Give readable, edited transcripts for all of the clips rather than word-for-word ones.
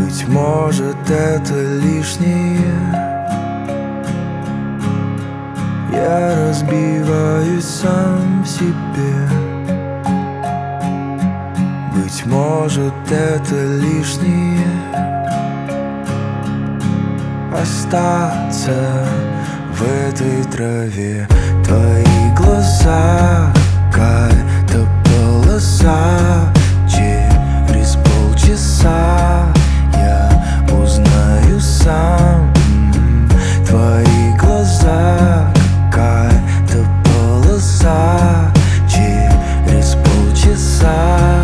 Быть может, это лишнее. Я разбиваюсь сам в себе. Быть может, это лишнее. Остаться в этой траве. Твои глаза, какая-то полоса. Через полчаса я узнаю сам. Твои глаза, какая-то полоса. Через полчаса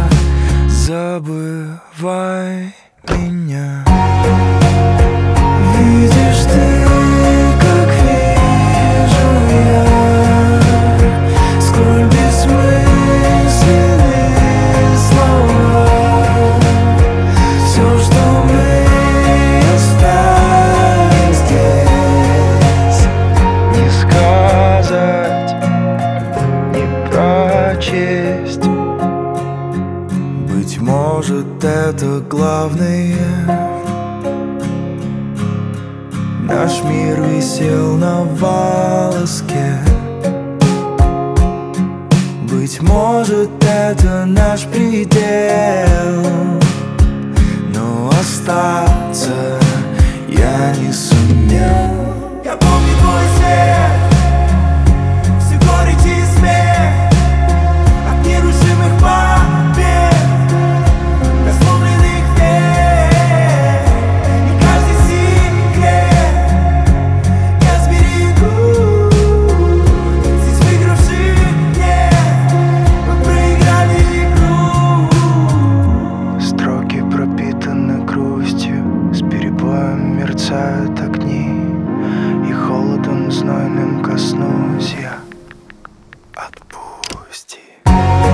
забывай меня. Видишь ты, как вижу я, сколь бессмысленны слова. Все, что мы оставим здесь, не сказать, не прочесть. Быть может, это главное. Наш мир висел на волоске. Быть может, это наш предел, но остаться я не сумел. Я помню твой свет, все горечь и смех от нерушимых побед, до сломленных век. И каждый секрет я сберегу. Здесь выигравших нет, мы проиграли игру. Строки пропитаны грустью, с перебоем мерцают огни, и холодом знойным коснусь я. Отпусти.